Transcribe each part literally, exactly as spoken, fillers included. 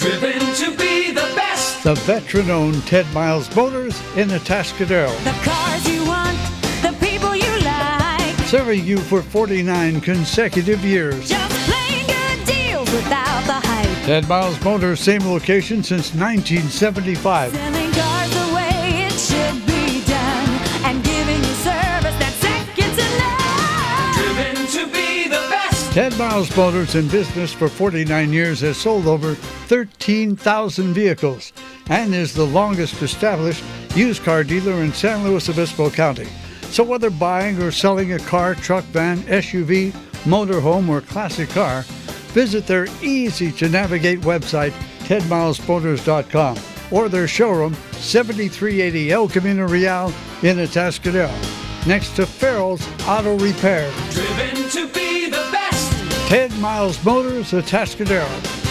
Driven to be the best. The veteran-owned Ted Miles Motors in Atascadero. The cars you want, the people you like. Serving you for forty-nine consecutive years. Just plain good deals without the hype. Ted Miles Motors, same location since nineteen seventy-five. Selling cars the way it should be done. And giving you service that's second to none. Driven to be the best. Ted Miles Motors, in business for forty-nine years, has sold over thirteen thousand vehicles and is the longest established used car dealer in San Luis Obispo County. So whether buying or selling a car, truck, van, S U V, motorhome, or classic car, visit their easy-to-navigate website, ted miles motors dot com, or their showroom, seventy-three eighty El Camino Real in Atascadero, next to Farrell's Auto Repair. Driven to be the best. Ted Miles Motors, Atascadero.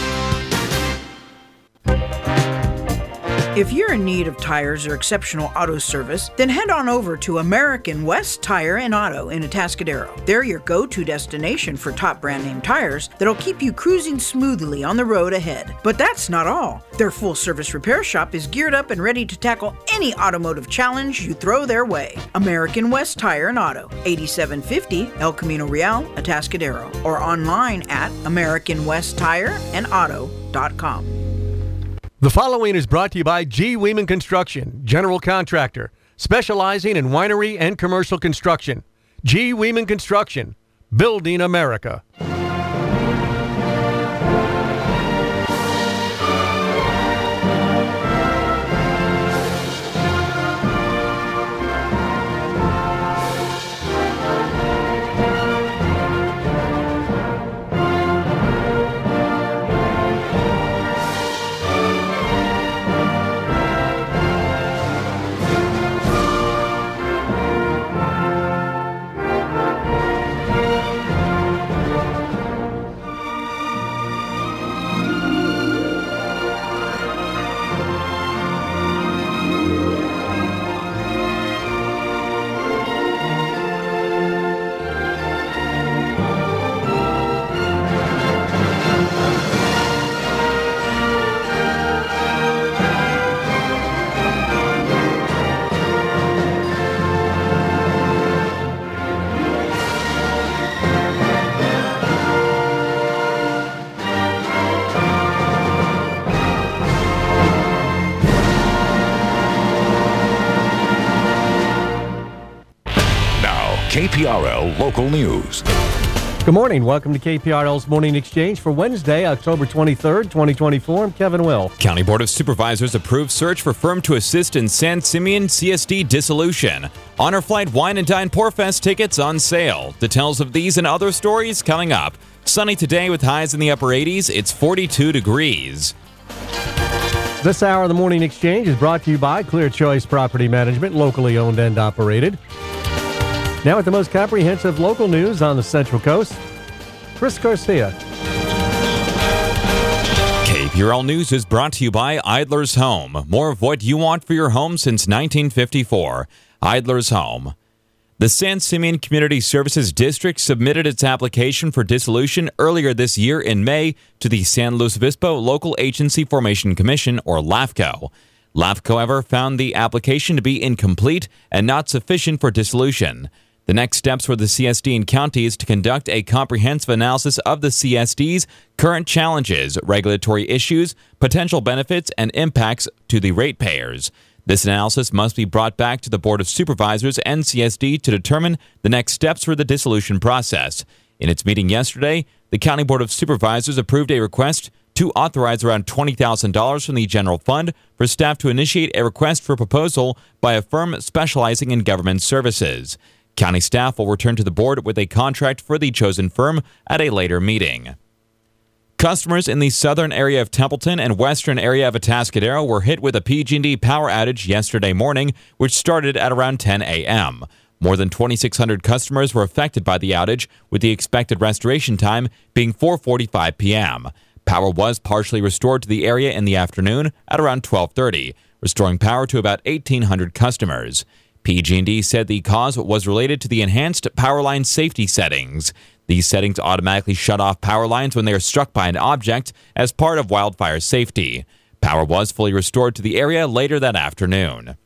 If you're in need of tires or exceptional auto service, then head on over to American West Tire and Auto in Atascadero. They're your go-to destination for top brand name tires that'll keep you cruising smoothly on the road ahead. But that's not all. Their full-service repair shop is geared up and ready to tackle any automotive challenge you throw their way. American West Tire and Auto, eighty-seven fifty El Camino Real, Atascadero, or online at american west tire and auto dot com. The following is brought to you by G. Weeman Construction, general contractor, specializing in winery and commercial construction. G. Weeman Construction, building America. K P R L Local News. Good morning. Welcome to K P R L's Morning Exchange for Wednesday, October twenty-third, twenty twenty-four. I'm Kevin Will. County Board of Supervisors approved search for firm to assist in San Simeon C S D dissolution. Honor Flight Wine and Dine Porfest tickets on sale. Details of these and other stories coming up. Sunny today with highs in the upper eighties. It's forty-two degrees. This hour of the Morning Exchange is brought to you by Clear Choice Property Management, locally owned and operated. Now with the most comprehensive local news on the Central Coast, Chris Garcia. K P R L News is brought to you by Idler's Home. More of what you want for your home since nineteen fifty-four. Idler's Home. The San Simeon Community Services District submitted its application for dissolution earlier this year in May to the San Luis Obispo Local Agency Formation Commission, or LAFCO. LAFCO, however, found the application to be incomplete and not sufficient for dissolution. The next steps for the C S D and county is to conduct a comprehensive analysis of the C S D's current challenges, regulatory issues, potential benefits, and impacts to the ratepayers. This analysis must be brought back to the Board of Supervisors and C S D to determine the next steps for the dissolution process. In its meeting yesterday, the County Board of Supervisors approved a request to authorize around twenty thousand dollars from the general fund for staff to initiate a request for proposal by a firm specializing in government services. County staff will return to the board with a contract for the chosen firm at a later meeting. Customers in the southern area of Templeton and western area of Atascadero were hit with a P G and E power outage yesterday morning, which started at around ten a.m. More than twenty-six hundred customers were affected by the outage, with the expected restoration time being four forty-five p.m. Power was partially restored to the area in the afternoon at around twelve thirty, restoring power to about eighteen hundred customers. P G and E said the cause was related to the enhanced power line safety settings. These settings automatically shut off power lines when they are struck by an object as part of wildfire safety. Power was fully restored to the area later that afternoon.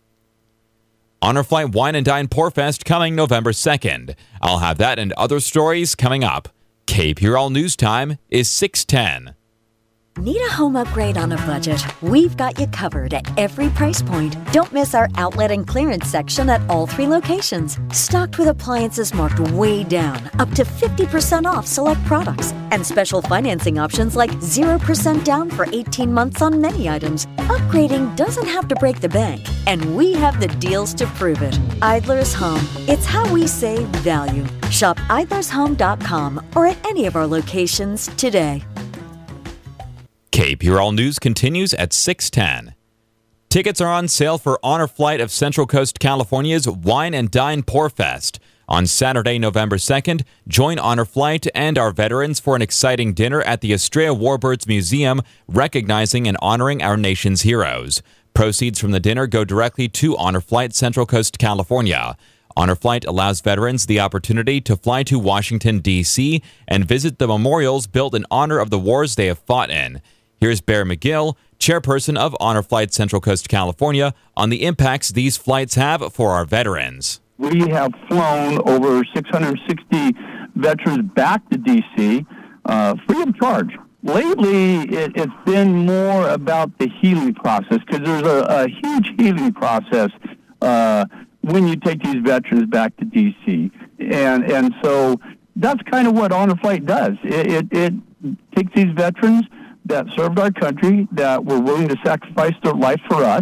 Honor Flight Wine and Dine Porfest coming November second. I'll have that and other stories coming up. Cape Huron News Time is six ten. Need a home upgrade on a budget? We've got you covered at every price point. Don't miss our outlet and clearance section at all three locations. Stocked with appliances marked way down, up to fifty percent off select products, and special financing options like zero percent down for eighteen months on many items. Upgrading doesn't have to break the bank, and we have the deals to prove it. Idler's Home. It's how we save value. Shop idlers home dot com or at any of our locations today. Cape Huron News continues at six ten. Tickets are on sale for Honor Flight of Central Coast California's Wine and Dine Porfest. On Saturday, November second, join Honor Flight and our veterans for an exciting dinner at the Estrella Warbirds Museum, recognizing and honoring our nation's heroes. Proceeds from the dinner go directly to Honor Flight Central Coast California. Honor Flight allows veterans the opportunity to fly to Washington, D C and visit the memorials built in honor of the wars they have fought in. Here's Bear McGill, chairperson of Honor Flight Central Coast California, on the impacts these flights have for our veterans. We have flown over six hundred sixty veterans back to D C uh, free of charge. Lately, it, it's been more about the healing process, because there's a, a huge healing process uh, when you take these veterans back to D C. And and so that's kind of what Honor Flight does. It, it, it takes these veterans that served our country, that were willing to sacrifice their life for us,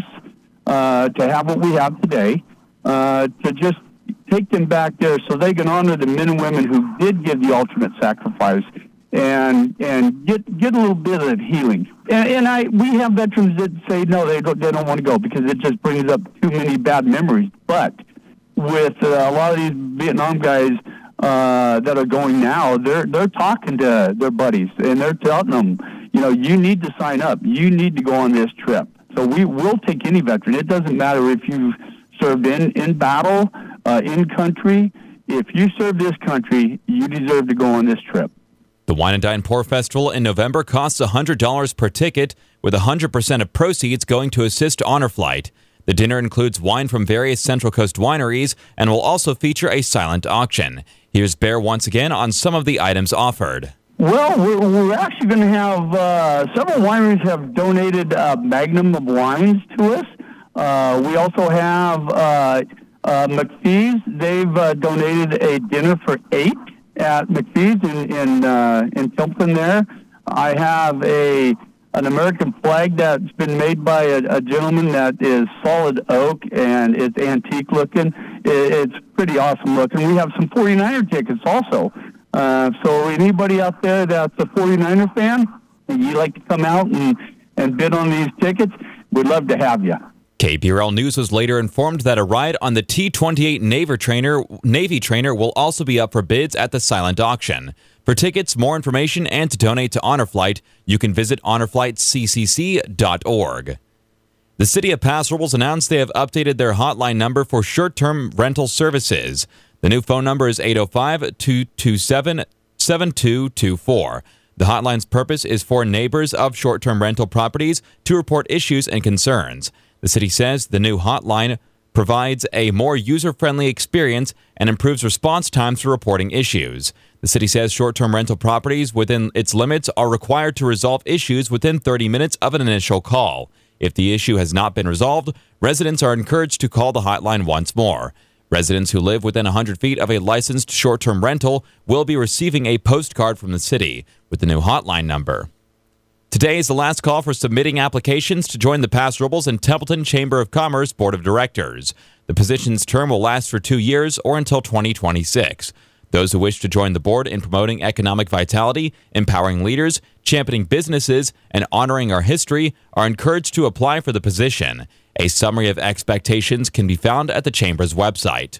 uh, to have what we have today, uh, to just take them back there so they can honor the men and women who did give the ultimate sacrifice and and get get a little bit of healing. And, and I we have veterans that say no, they don't they don't want to go because it just brings up too many bad memories. But with uh, a lot of these Vietnam guys uh, that are going now, they're they're talking to their buddies and they're telling them, you know, you need to sign up. You need to go on this trip. So we will take any veteran. It doesn't matter if you've served in, in battle, uh, in country. If you serve this country, you deserve to go on this trip. The Wine and Dine Pour Festival in November costs one hundred dollars per ticket, with one hundred percent of proceeds going to assist Honor Flight. The dinner includes wine from various Central Coast wineries and will also feature a silent auction. Here's Bear once again on some of the items offered. Well, we're, we're actually going to have uh, several wineries have donated uh, magnum of wines to us. Uh, we also have uh, uh, McPhee's. They've uh, donated a dinner for eight at McPhee's in in, uh, in Tilton there. I have a an American flag that's been made by a, a gentleman that is solid oak and it's antique looking. It, it's pretty awesome looking. We have some forty-niner tickets also. Uh, so anybody out there that's a forty-niner fan and you'd like to come out and, and bid on these tickets, we'd love to have you. K P R L News was later informed that a ride on the T twenty-eight Navy trainer, Navy trainer will also be up for bids at the silent auction. For tickets, more information, and to donate to Honor Flight, you can visit honor flight c c c dot org. The City of Paso Robles announced they have updated their hotline number for short-term rental services. The new phone number is eight oh five, two two seven, seven two two four. The hotline's purpose is for neighbors of short-term rental properties to report issues and concerns. The city says the new hotline provides a more user-friendly experience and improves response times for reporting issues. The city says short-term rental properties within its limits are required to resolve issues within thirty minutes of an initial call. If the issue has not been resolved, residents are encouraged to call the hotline once more. Residents who live within one hundred feet of a licensed short-term rental will be receiving a postcard from the city with the new hotline number. Today is the last call for submitting applications to join the Paso Robles and Templeton Chamber of Commerce Board of Directors. The position's term will last for two years or until twenty twenty-six. Those who wish to join the board in promoting economic vitality, empowering leaders, championing businesses, and honoring our history are encouraged to apply for the position. A summary of expectations can be found at the Chamber's website.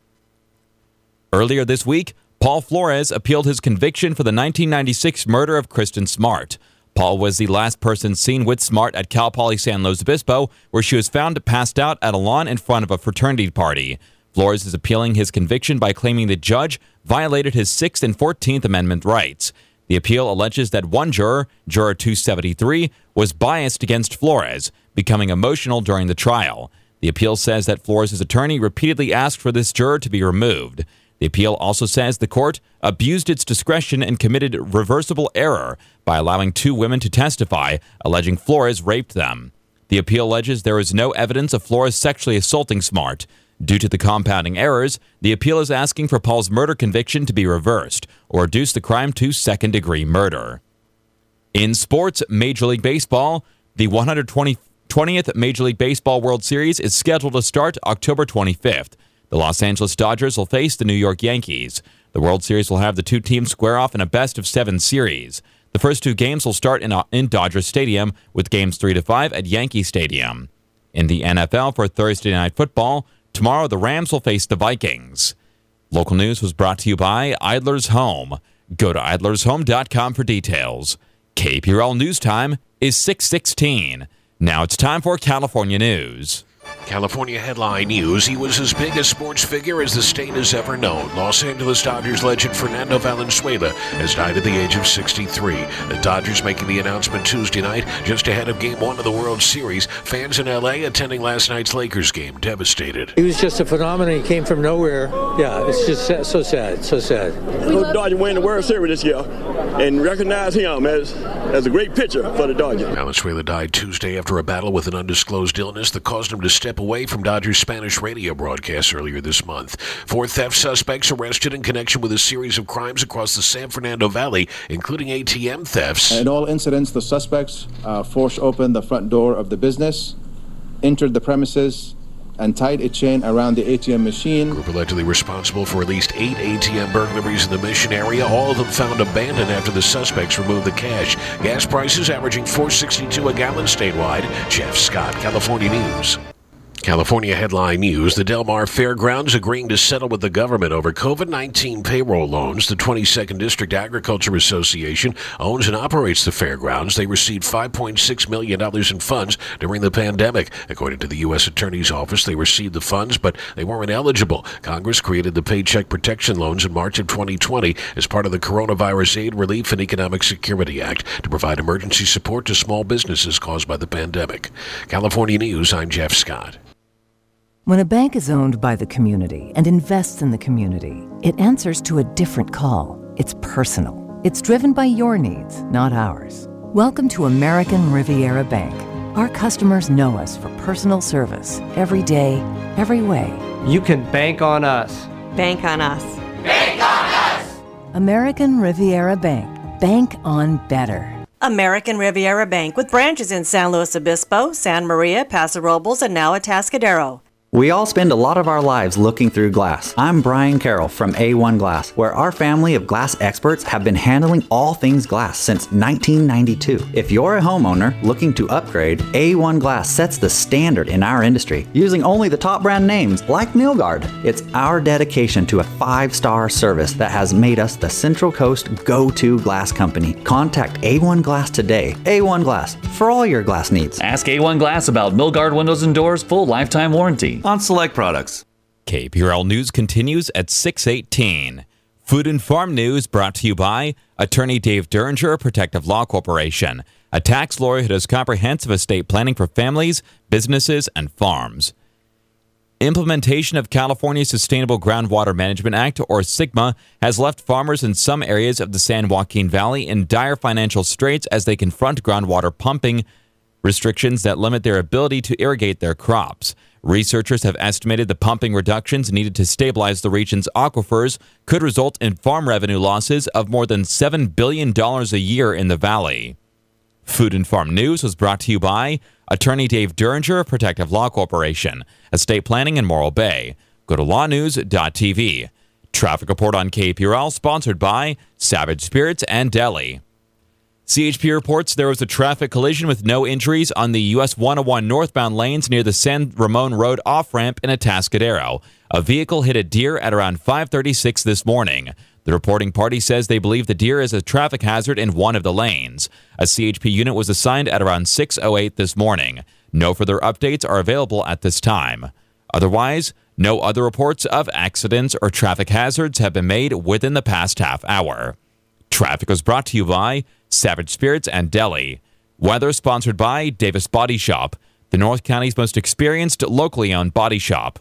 Earlier this week, Paul Flores appealed his conviction for the nineteen ninety-six murder of Kristen Smart. Paul was the last person seen with Smart at Cal Poly San Luis Obispo, where she was found passed out at a lawn in front of a fraternity party. Flores is appealing his conviction by claiming the judge violated his sixth and fourteenth Amendment rights. The appeal alleges that one juror, Juror two seventy-three, was biased against Flores, becoming emotional during the trial. The appeal says that Flores' attorney repeatedly asked for this juror to be removed. The appeal also says the court abused its discretion and committed reversible error by allowing two women to testify, alleging Flores raped them. The appeal alleges there is no evidence of Flores sexually assaulting Smart. Due to the compounding errors, the appeal is asking for Paul's murder conviction to be reversed or reduce the crime to second-degree murder. In sports, Major League Baseball, the one hundred twentieth Major League Baseball World Series is scheduled to start October twenty-fifth. The Los Angeles Dodgers will face the New York Yankees. The World Series will have the two teams square off in a best-of-seven series. The first two games will start in, in Dodger Stadium, with games three to five at Yankee Stadium. In the N F L for Thursday Night Football, tomorrow the Rams will face the Vikings. Local news was brought to you by Idler's Home. Go to idlers home dot com for details. K P R L News Time is six sixteen. Now it's time for California News. California headline news. He was as big a sports figure as the state has ever known. Los Angeles Dodgers legend Fernando Valenzuela has died at the age of sixty-three. The Dodgers making the announcement Tuesday night, just ahead of Game one of the World Series. Fans in L A attending last night's Lakers game devastated. He was just a phenomenon. He came from nowhere. Yeah, it's just so sad, so sad. The Dodgers win the World Series this year and recognize him as, as a great pitcher for the Dodgers. Valenzuela died Tuesday after a battle with an undisclosed illness that caused him to step away from Dodgers Spanish radio broadcasts earlier this month. Four theft suspects arrested in connection with a series of crimes across the San Fernando Valley, including A T M thefts. In all incidents, the suspects uh, forced open the front door of the business, entered the premises, and tied a chain around the A T M machine. Group allegedly responsible for at least eight A T M burglaries in the Mission area, all of them found abandoned after the suspects removed the cash. Gas prices averaging four dollars and sixty-two cents a gallon statewide. Jeff Scott, California News. California headline news. The Del Mar Fairgrounds agreeing to settle with the government over COVID nineteen payroll loans. The twenty-second District Agriculture Association owns and operates the fairgrounds. They received five point six million dollars in funds during the pandemic. According to the U S Attorney's Office, they received the funds, but they weren't eligible. Congress created the Paycheck Protection Loans in March of twenty twenty as part of the Coronavirus Aid, Relief, and Economic Security Act to provide emergency support to small businesses caused by the pandemic. California News, I'm Jeff Scott. When a bank is owned by the community and invests in the community, it answers to a different call. It's personal. It's driven by your needs, not ours. Welcome to American Riviera Bank. Our customers know us for personal service every day, every way. You can bank on us. Bank on us. Bank on us! American Riviera Bank. Bank on better. American Riviera Bank with branches in San Luis Obispo, San Maria, Paso Robles, and now Atascadero. We all spend a lot of our lives looking through glass. I'm Brian Carroll from A one Glass, where our family of glass experts have been handling all things glass since nineteen ninety-two. If you're a homeowner looking to upgrade, A one Glass sets the standard in our industry, using only the top brand names like Milgard. It's our dedication to a five-star service that has made us the Central Coast go-to glass company. Contact A one Glass today. A one Glass, for all your glass needs. Ask A one Glass about Milgard windows and doors full lifetime warranty on select products. K P R L News continues at six eighteen. Food and Farm News brought to you by Attorney Dave Derringer, Protective Law Corporation, a tax lawyer who does comprehensive estate planning for families, businesses, and farms. Implementation of California's Sustainable Groundwater Management Act, or SGMA, has left farmers in some areas of the San Joaquin Valley in dire financial straits as they confront groundwater pumping restrictions that limit their ability to irrigate their crops. Researchers have estimated the pumping reductions needed to stabilize the region's aquifers could result in farm revenue losses of more than seven billion dollars a year in the valley. Food and Farm News was brought to you by Attorney Dave Derringer, Protective Law Corporation, Estate Planning in Morro Bay. Go to law news dot t v. Traffic report on K P R L sponsored by Savage Spirits and Deli. C H P reports there was a traffic collision with no injuries on the U S one oh one northbound lanes near the San Ramon Road off-ramp in Atascadero. A vehicle hit a deer at around five thirty-six this morning. The reporting party says they believe the deer is a traffic hazard in one of the lanes. A C H P unit was assigned at around six oh eight this morning. No further updates are available at this time. Otherwise, No other reports of accidents or traffic hazards have been made within the past half hour. Traffic was brought to you by Savage Spirits and Deli. Weather sponsored by Davis Body Shop, the North County's most experienced locally owned body shop.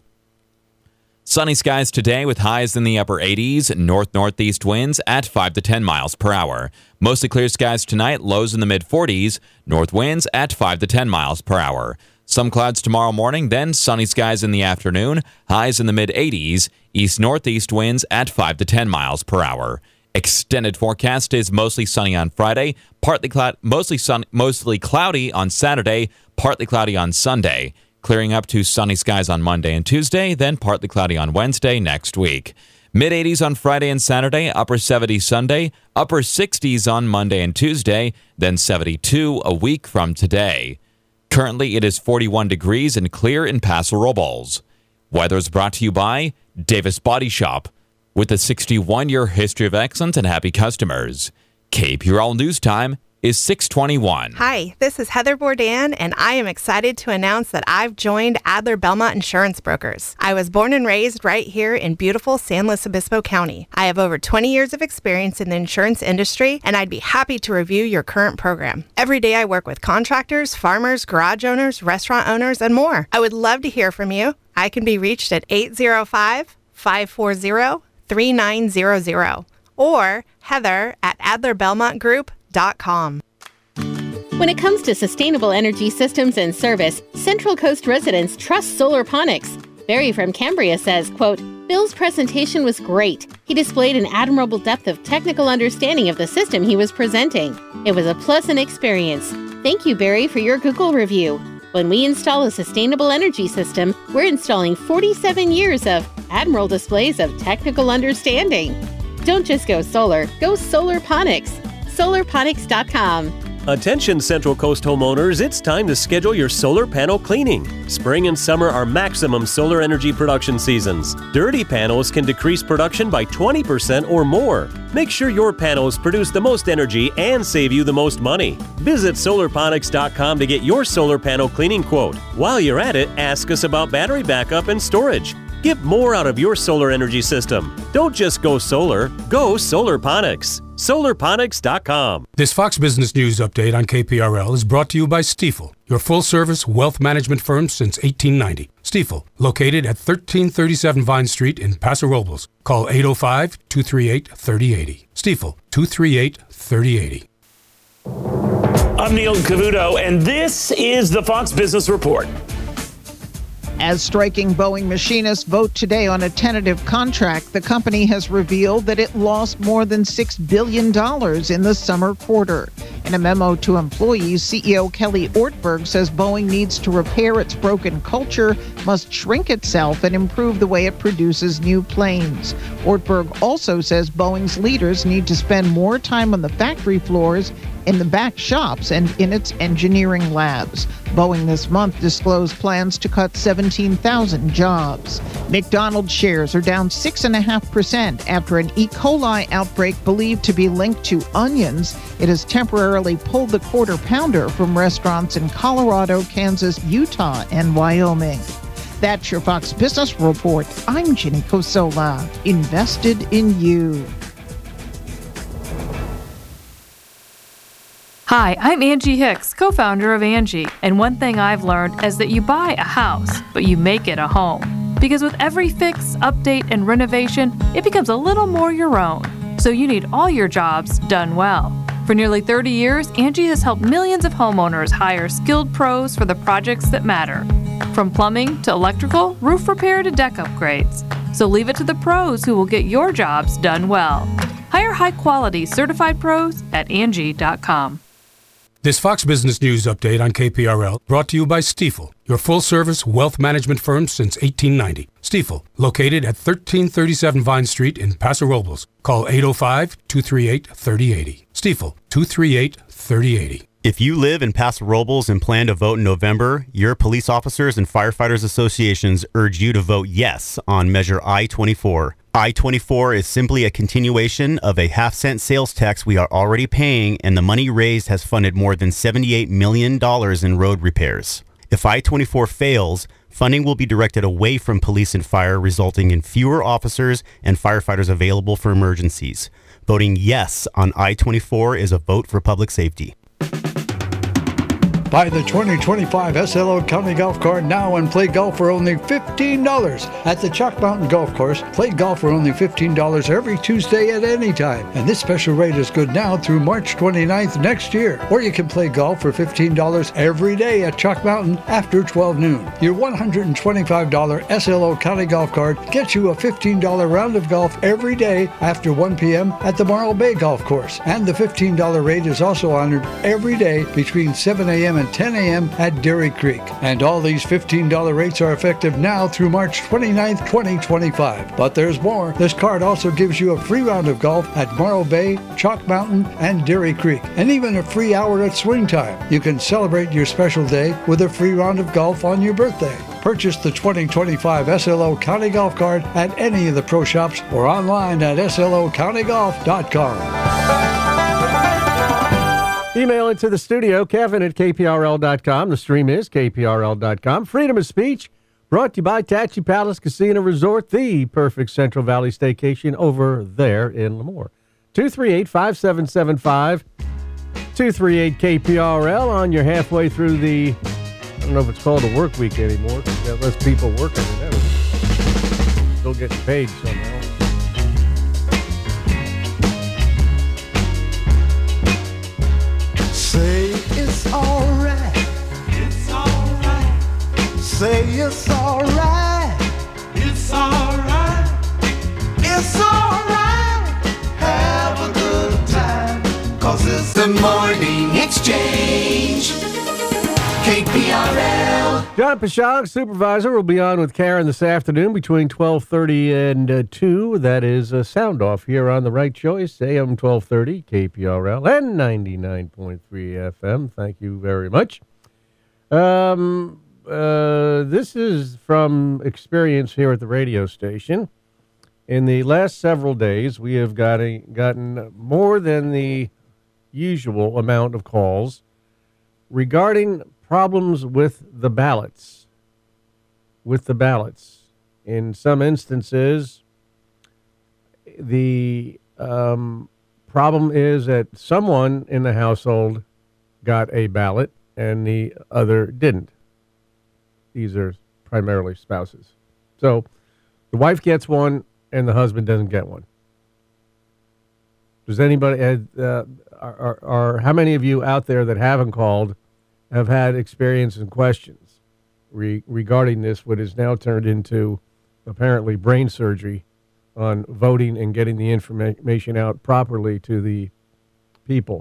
Sunny skies today with highs in the upper eighties, north-northeast winds at five to ten miles per hour. Mostly clear skies tonight, lows in the mid-forties, north winds at five to ten miles per hour. Some clouds tomorrow morning, then sunny skies in the afternoon, highs in the mid-eighties, east-northeast winds at five to ten miles per hour. Extended forecast is mostly sunny on Friday, partly cloud, mostly sun, mostly cloudy on Saturday, partly cloudy on Sunday, clearing up to sunny skies on Monday and Tuesday, then partly cloudy on Wednesday next week. mid-eighties on Friday and Saturday, upper seventies Sunday, upper sixties on Monday and Tuesday, then seventy-two a week from today. Currently, it is forty-one degrees and clear in Paso Robles. Weather is brought to you by Davis Body Shop, with a sixty-one-year history of excellence and happy customers. K P R L News Time is six twenty-one. Hi, this is Heather Bourdain, and I am excited to announce that I've joined Adler Belmont Insurance Brokers. I was born and raised right here in beautiful San Luis Obispo County. I have over twenty years of experience in the insurance industry, and I'd be happy to review your current program. Every day I work with contractors, farmers, garage owners, restaurant owners, and more. I would love to hear from you. I can be reached at eight zero five, five four zero, three nine zero zero or Heather at adler belmont group dot com. When it comes to sustainable energy systems and service, Central Coast residents trust Solarponics. Barry from Cambria says, quote, Bill's presentation was great. He displayed an admirable depth of technical understanding of the system he was presenting. It was a pleasant experience. Thank you, Barry, for your Google review. When we install a sustainable energy system, we're installing forty-seven years of admirable displays of technical understanding. Don't just go solar, go Solarponics. solarponics dot com. Attention Central Coast homeowners, it's time to schedule your solar panel cleaning. Spring and summer are maximum solar energy production seasons. Dirty panels can decrease production by twenty percent or more. Make sure your panels produce the most energy and save you the most money. Visit solarponics dot com to get your solar panel cleaning quote. While you're at it, ask us about battery backup and storage. Get more out of your solar energy system. Don't just go solar, go Solarponics. solarponics dot com. This Fox Business News update on K P R L is brought to you by Stifel, your full-service wealth management firm since eighteen ninety. Stifel, located at thirteen thirty-seven Vine Street in Paso Robles. Call eight oh five, two three eight, three oh eight oh. Stifel, two three eight, three oh eight oh. I'm Neil Cavuto, and this is the Fox Business Report. As striking Boeing machinists vote today on a tentative contract, the company has revealed that it lost more than six billion dollars in the summer quarter. In a memo to employees, C E O Kelly Ortberg says Boeing needs to repair its broken culture, must shrink itself, and improve the way it produces new planes. Ortberg also says Boeing's leaders need to spend more time on the factory floors, in the back shops, and in its engineering labs. Boeing this month disclosed plans to cut seventeen thousand jobs. McDonald's shares are down six point five percent after an E. coli outbreak believed to be linked to onions. It has temporarily pulled the quarter pounder from restaurants in Colorado, Kansas, Utah, and Wyoming. That's your Fox Business Report. I'm Ginny Cosola. Invested in you. Hi, I'm Angie Hicks, co-founder of Angie, and one thing I've learned is that you buy a house, but you make it a home. Because with every fix, update, and renovation, it becomes a little more your own. So you need all your jobs done well. For nearly thirty years, Angie has helped millions of homeowners hire skilled pros for the projects that matter. From plumbing to electrical, roof repair to deck upgrades. So leave it to the pros who will get your jobs done well. Hire high-quality certified pros at Angie dot com. This Fox Business News update on K P R L brought to you by Stifel, your full-service wealth management firm since eighteen ninety. Stifel, located at thirteen thirty-seven Vine Street in Paso Robles. Call eight oh five, two three eight, three oh eight oh. Stifel, two three eight, three oh eight oh. If you live in Paso Robles and plan to vote in November, your police officers and firefighters associations urge you to vote yes on Measure I twenty-four. I twenty-four is simply a continuation of a half-cent sales tax we are already paying, and the money raised has funded more than seventy-eight million dollars in road repairs. If I twenty-four fails, Funding will be directed away from police and fire, resulting in fewer officers and firefighters available for emergencies. Voting yes on I twenty-four is a vote for public safety. Buy the twenty twenty-five S L O County Golf Cart now and play golf for only fifteen dollars at the Chalk Mountain Golf Course. Play golf for only fifteen dollars every Tuesday at any time. And this special rate is good now through March twenty-ninth next year. Or you can play golf for fifteen dollars every day at Chalk Mountain after twelve noon. Your one hundred twenty-five dollars S L O County Golf Cart gets you a fifteen dollars round of golf every day after one p.m. at the Morro Bay Golf Course. And the fifteen dollars rate is also honored every day between seven a.m. and ten a.m. at Dairy Creek. And all these fifteen dollars rates are effective now through March twenty-ninth, twenty twenty-five. But there's more. This card also gives you a free round of golf at Morro Bay, Chalk Mountain, and Dairy Creek, and even a free hour at swing time. You can celebrate your special day with a free round of golf on your birthday. Purchase the twenty twenty-five S L O County Golf Cart at any of the pro shops or online at S L O county golf dot com. Email it to the studio, Kevin at K P R L dot com. The stream is K P R L dot com. Freedom of speech brought to you by Tachi Palace Casino Resort, the perfect Central Valley staycation over there in Lemoore. two three eight, five seven seven five, two three eight K P R L on your halfway through the, I don't know if it's called a work week anymore because you got less people working than ever. Still getting paid somehow. Say it's alright. It's alright. Say it's alright. It's alright. It's alright. Have a good time. Cause it's the morning exchange. K P R L. John Pashog, supervisor, will be on with Karen this afternoon between twelve thirty and uh, two. That is a sound off here on The Right Choice, A M twelve thirty, K P R L, and ninety-nine point three F M. Thank you very much. Um, uh, this is from experience here at the radio station. In the last several days, we have got a, gotten more than the usual amount of calls regarding problems with the ballots. With the ballots. In some instances, the um, problem is that someone in the household got a ballot and the other didn't. These are primarily spouses. So the wife gets one and the husband doesn't get one. Does anybody, uh, are, are, how many of you out there that haven't called have had experience and questions re- regarding this, what is now turned into apparently brain surgery on voting and getting the information out properly to the people?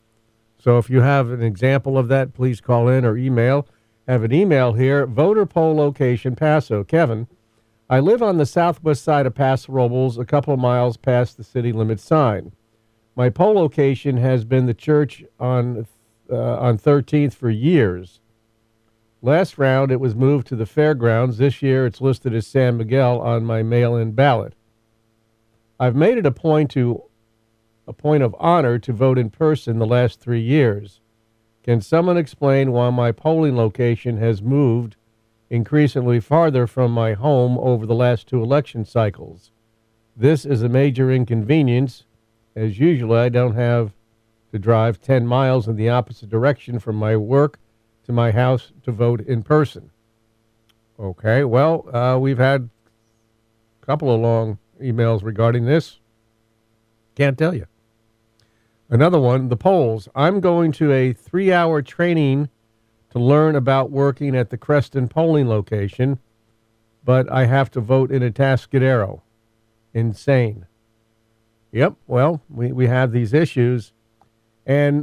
So if you have an example of that, please call in or email. I have an email here, voter poll location, Paso. Kevin, I live on the southwest side of Paso Robles, a couple of miles past the city limit sign. My poll location has been the church on Uh, on thirteenth for years. Last round, it was moved to the fairgrounds. This year, it's listed as San Miguel on my mail-in ballot. I've made it a point to a point of honor to vote in person the last three years. Can someone explain why my polling location has moved increasingly farther from my home over the last two election cycles? This is a major inconvenience, as usually I don't have to drive ten miles in the opposite direction from my work to my house to vote in person. Okay, well, uh, we've had a couple of long emails regarding this. Can't tell you. Another one, the polls. I'm going to a three-hour training to learn about working at the Creston polling location, but I have to vote in Atascadero. Insane. Yep, well, we, we have these issues. And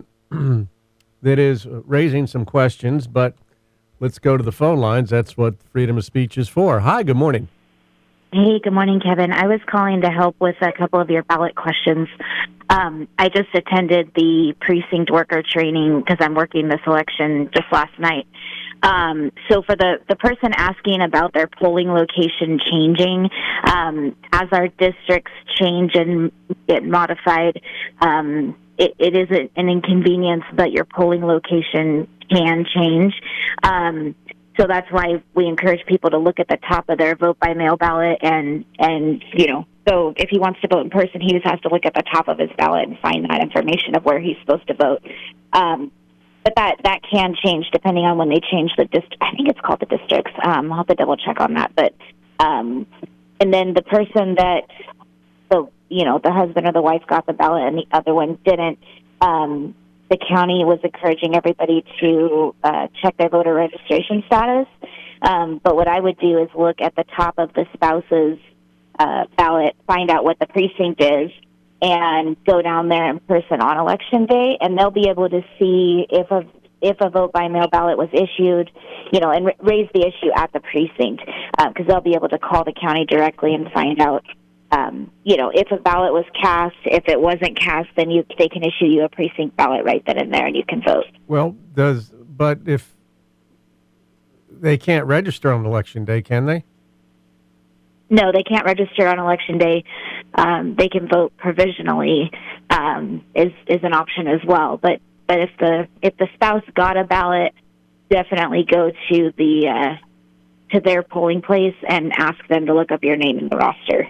that is raising some questions, but let's go to the phone lines. That's what freedom of speech is for. Hi, good morning. Hey, good morning, Kevin. I was calling to help with a couple of your ballot questions. Um, I just attended the precinct worker training because I'm working this election just last night. Um, so for the, the person asking about their polling location changing, um, as our districts change and get modified, um, it, it is an inconvenience, but your polling location can change. Um, so that's why we encourage people to look at the top of their vote by mail ballot, and and you know, so if he wants to vote in person, he just has to look at the top of his ballot and find that information of where he's supposed to vote. Um, but that that can change depending on when they change the district. I think it's called the districts. Um, I'll have to double check on that. But um, and then the person that the you know the husband or the wife got the ballot and the other one didn't. Um, the county was encouraging everybody to uh, check their voter registration status. Um, but what I would do is look at the top of the spouse's uh, ballot, find out what the precinct is, and go down there in person on election day, and they'll be able to see if a if a vote by mail ballot was issued, you know, and r- raise the issue at the precinct, because uh, they'll be able to call the county directly and find out. Um, you know, if a ballot was cast, if it wasn't cast, then you they can issue you a precinct ballot right then and there, and you can vote. Well, does but if they can't register on election day, can they? No, they can't register on election day. Um, they can vote provisionally. Um, is is an option as well. But but if the if the spouse got a ballot, definitely go to the uh, to their polling place and ask them to look up your name in the roster.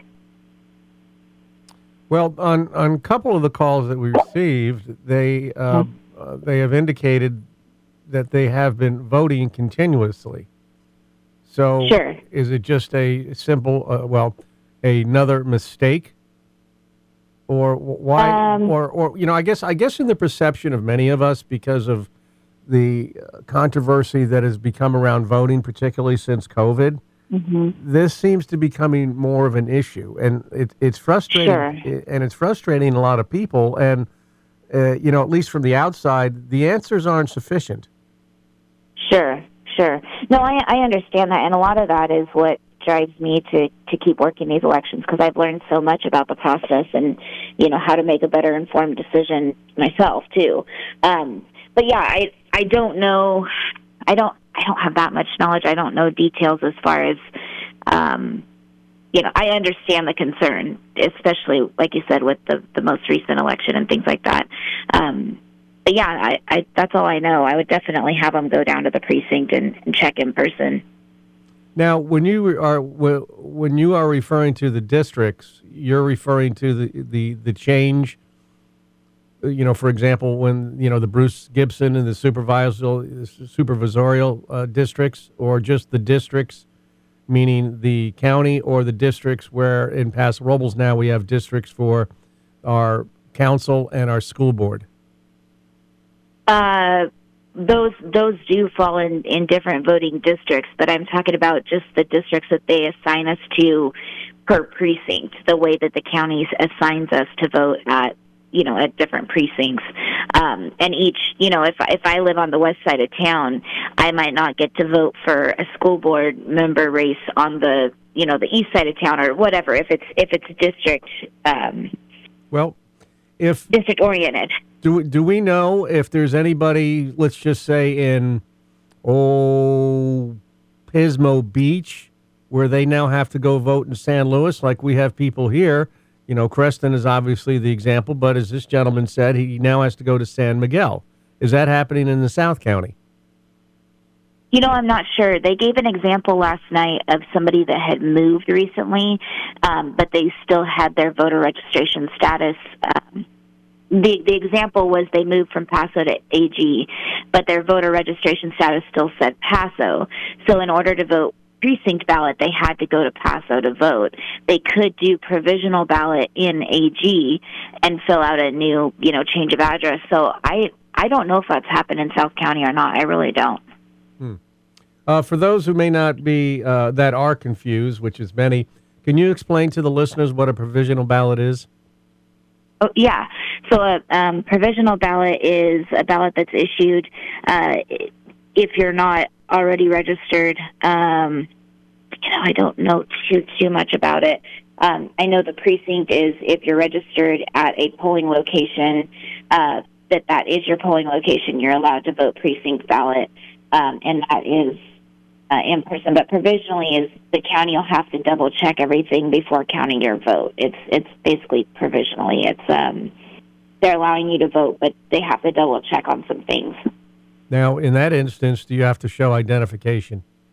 Well, on, on a couple of the calls that we received, they uh, uh, they have indicated that they have been voting continuously. So sure. Is it just a simple, uh, well, another mistake? Or why, um, or, or, you know, I guess, I guess in the perception of many of us, because of the controversy that has become around voting, particularly since COVID, mm-hmm. this seems to be becoming more of an issue, and it, it's frustrating. Sure. And it's frustrating a lot of people. And uh, you know, at least from the outside, the answers aren't sufficient. Sure, sure. No, I, I understand that, and a lot of that is what drives me to to keep working these elections, because I've learned so much about the process and you know how to make a better informed decision myself too. Um, but yeah, I I don't know. I don't. I don't have that much knowledge. I don't know details as far as, um, you know, I understand the concern, especially, like you said, with the, the most recent election and things like that. Um, but yeah, I, I, that's all I know. I would definitely have them go down to the precinct and, and check in person. Now, when you are when you are referring to the districts, you're referring to the, the, the change. You know, for example, when, you know, the Bruce Gibson and the supervisorial, supervisorial uh, districts, or just the districts, meaning the county, or the districts where in Paso Robles now we have districts for our council and our school board? Uh, those those do fall in, in different voting districts, but I'm talking about just the districts that they assign us to per precinct, the way that the county assigns us to vote at, you know, at different precincts. Um, and each, you know, if, if I live on the west side of town, I might not get to vote for a school board member race on the, you know, the east side of town or whatever, if it's, if it's district, um, well, if district oriented. Do, do we know if there's anybody, let's just say in, oh, Pismo Beach, where they now have to go vote in San Luis, like we have people here? You know, Creston is obviously the example, but as this gentleman said, he now has to go to San Miguel. Is that happening in the South County? You know, I'm not sure. They gave an example last night of somebody that had moved recently, um, but they still had their voter registration status. Um, the the example was they moved from Paso to A G, but their voter registration status still said Paso. So in order to vote precinct ballot, they had to go to Paso to vote. They could do provisional ballot in A G and fill out a new, you know, change of address. So I, I don't know if that's happened in South County or not. I really don't. Hmm. Uh, for those who may not be, uh, that are confused, which is many, can you explain to the listeners what a provisional ballot is? Oh, yeah. So a um, provisional ballot is a ballot that's issued uh, if you're not already registered. Um, you know, I don't know too too much about it. Um, I know the precinct is if you're registered at a polling location, uh, that that is your polling location. You're allowed to vote precinct ballot, um, and that is uh, in person. But provisionally is the county will have to double check everything before counting your vote. It's it's basically provisionally. It's um, they're allowing you to vote, but they have to double check on some things. Now, in that instance, do you have to show identification?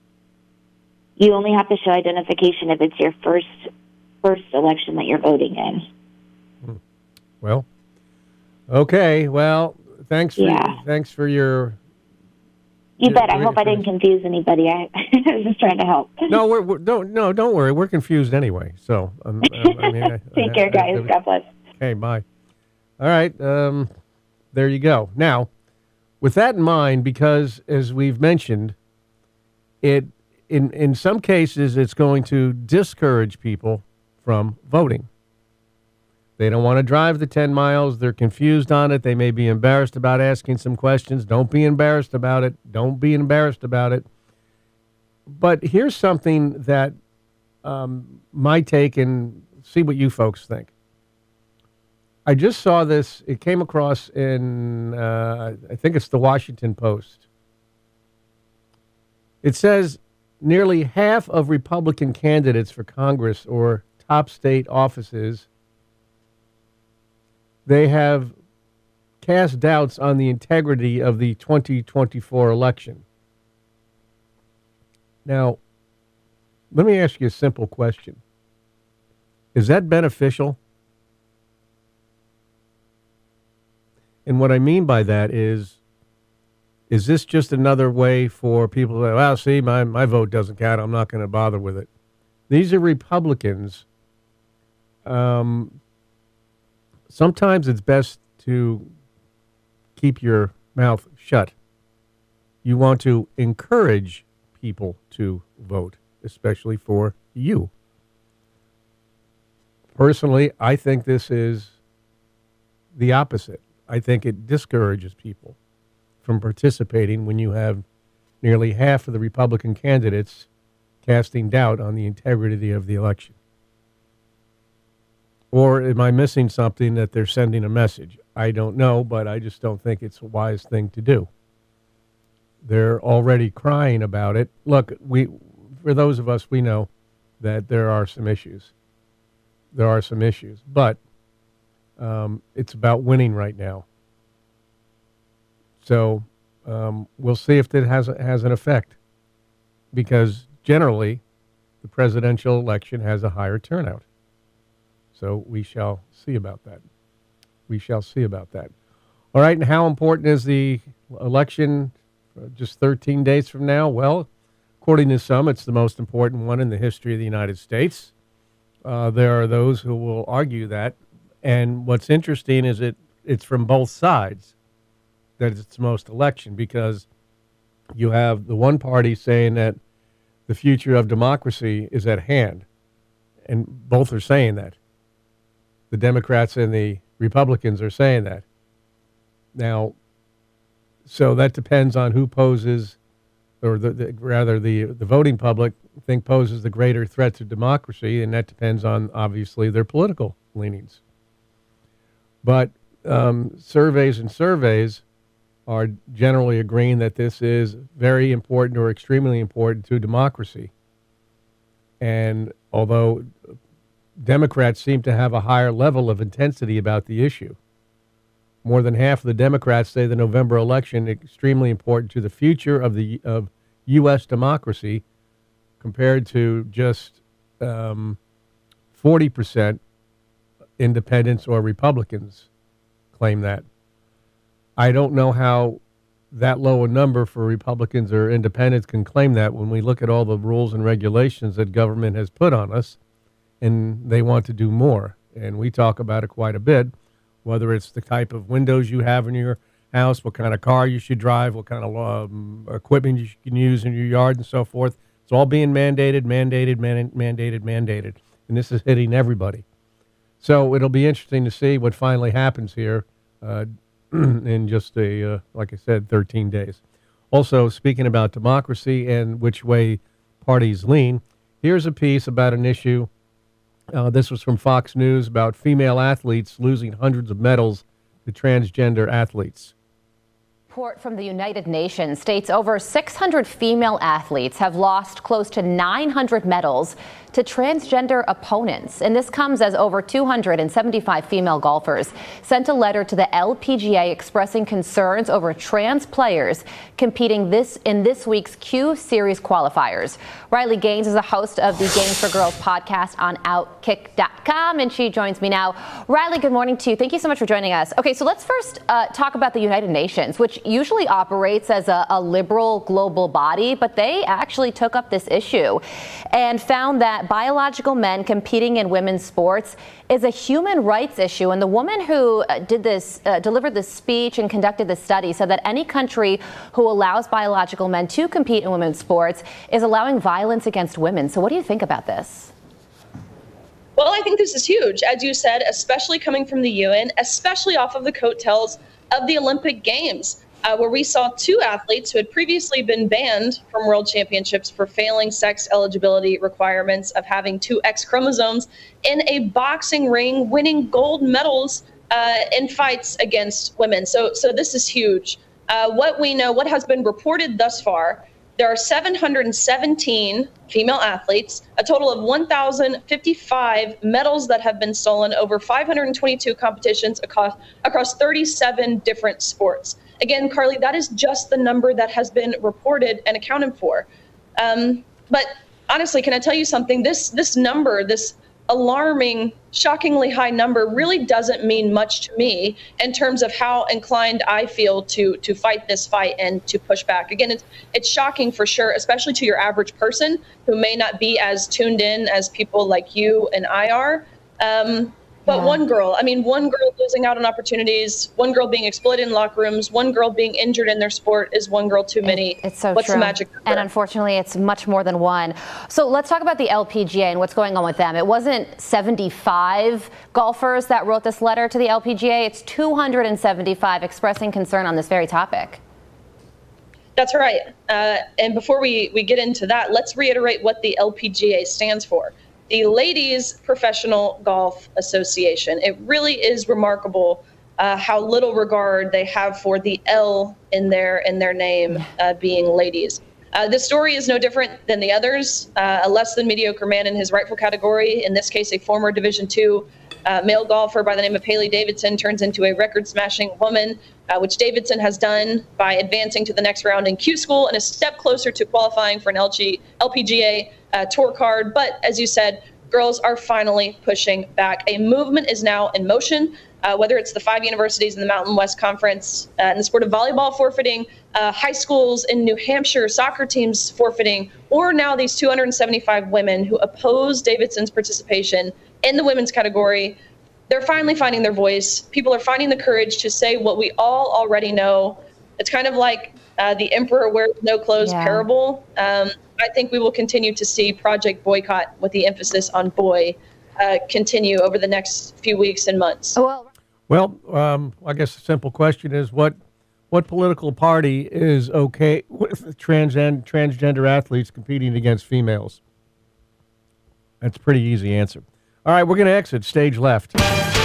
You only have to show identification if it's your first first election that you're voting in. Well, okay. Well, thanks for Yeah. thanks for your. You your- bet. I your hope I didn't information. confuse anybody. I, I was just trying to help. No, we're, we're don't no don't worry. We're confused anyway. So um, um, I mean, I, Take I- care, I- guys. I- God bless. Okay, bye. All right, um, there you go. Now, with that in mind, because as we've mentioned, it in in some cases it's going to discourage people from voting. They don't want to drive the ten miles. They're confused on it. They may be embarrassed about asking some questions. Don't be embarrassed about it. Don't be embarrassed about it. But here's something that um, my take, and see what you folks think. I just saw this. It came across in, uh, I think it's the Washington Post. It says nearly half of Republican candidates for Congress or top state offices, they have cast doubts on the integrity of the twenty twenty-four election. Now, let me ask you a simple question. Is that beneficial? And what I mean by that is, is this just another way for people to say, well, see, my, my vote doesn't count. I'm not going to bother with it. These are Republicans. Um, sometimes it's best to keep your mouth shut. You want to encourage people to vote, especially for you. Personally, I think this is the opposite. I think it discourages people from participating when you have nearly half of the Republican candidates casting doubt on the integrity of the election. Or am I missing something that they're sending a message? I don't know, but I just don't think it's a wise thing to do. They're already crying about it. Look, we, for those of us, we know that there are some issues. There are some issues, but um, it's about winning right now. So um, we'll see if it has has an effect, because generally the presidential election has a higher turnout. So we shall see about that. We shall see about that. All right, and how important is the election uh, just thirteen days from now? Well, according to some, it's the most important one in the history of the United States. Uh, there are those who will argue that. And what's interesting is it it's from both sides that it's the most election, because you have the one party saying that the future of democracy is at hand. And both are saying that. The Democrats and the Republicans are saying that. Now, so that depends on who poses, or the, the, rather the, the voting public think poses the greater threat to democracy, and that depends on, obviously, their political leanings. But um, surveys and surveys are generally agreeing that this is very important or extremely important to democracy. And although Democrats seem to have a higher level of intensity about the issue, more than half of the Democrats say the November election is extremely important to the future of the of U S democracy, compared to just um, forty percent independents or Republicans claim that. I don't know how that low a number for Republicans or independents can claim that when we look at all the rules and regulations that government has put on us, and they want to do more. And we talk about it quite a bit, whether it's the type of windows you have in your house, what kind of car you should drive, what kind of um, equipment you can use in your yard, and so forth. It's all being mandated, mandated, man- mandated, mandated. And this is hitting everybody. So it'll be interesting to see what finally happens here uh, in just a, uh, like I said, thirteen days. Also, speaking about democracy and which way parties lean, here's a piece about an issue. Uh, this was from Fox News about female athletes losing hundreds of medals to transgender athletes. report from the United Nations states over six hundred female athletes have lost close to nine hundred medals to transgender opponents. And this comes as over two hundred seventy-five female golfers sent a letter to the L P G A expressing concerns over trans players competing this in this week's Q Series qualifiers. Riley Gaines is a host of the Games for Girls podcast on Outkick dot com, and she joins me now. Riley, good morning to you. Thank you so much for joining us. Okay, so let's first uh, talk about the United Nations, which usually operates as a, a liberal global body, but they actually took up this issue and found that biological men competing in women's sports is a human rights issue. And the woman who uh, did this, uh, delivered this speech and conducted this study said that any country who allows biological men to compete in women's sports is allowing violence against women. So what do you think about this? Well, I think this is huge, as you said, especially coming from the U N, especially off of the coattails of the Olympic Games, uh, where we saw two athletes who had previously been banned from world championships for failing sex eligibility requirements of having two X chromosomes in a boxing ring, winning gold medals uh, in fights against women. So, so this is huge. Uh, what we know, what has been reported thus far, there are seven hundred seventeen female athletes, a total of one thousand fifty-five medals that have been stolen, over five hundred twenty-two competitions across, across thirty-seven different sports. Again, Carly, that is just the number that has been reported and accounted for. Um, but honestly, can I tell you something? This, this number, this alarming, shockingly high number really doesn't mean much to me in terms of how inclined I feel to to fight this fight and to push back. Again, it's it's shocking for sure, especially to your average person who may not be as tuned in as people like you and I are. Um, but yeah. one girl, I mean, one girl losing out on opportunities, one girl being exploited in locker rooms, one girl being injured in their sport is one girl too many. It's so What's true. the magic number? And unfortunately, it's much more than one. So let's talk about the L P G A and what's going on with them. It wasn't seventy-five golfers that wrote this letter to the L P G A. It's two hundred seventy-five expressing concern on this very topic. That's right. Uh, and before we, we get into that, let's reiterate what the L P G A stands for. The Ladies Professional Golf Association. It really is remarkable uh, how little regard they have for the L in their in their name, uh, being ladies. Uh, this story is no different than the others. Uh, a less than mediocre man in his rightful category, in this case a former Division two uh, male golfer by the name of Haley Davidson, turns into a record-smashing woman, uh, which Davidson has done by advancing to the next round in Q School and a step closer to qualifying for an L G, L P G A uh, tour card. But as you said, girls are finally pushing back. A movement is now in motion, uh, whether it's the five universities in the Mountain West Conference uh, in the sport of volleyball forfeiting, uh, high schools in New Hampshire, soccer teams forfeiting, or now these two hundred seventy-five women who oppose Davidson's participation in the women's category. They're finally finding their voice. People are finding the courage to say what we all already know. It's kind of like uh, the Emperor Wears No Clothes yeah. parable. Um, I think we will continue to see Project Boycott, with the emphasis on boy, uh, continue over the next few weeks and months. Well, well um, I guess the simple question is, what what political party is okay with trans transgender athletes competing against females? That's a pretty easy answer. All right, we're going to exit stage left.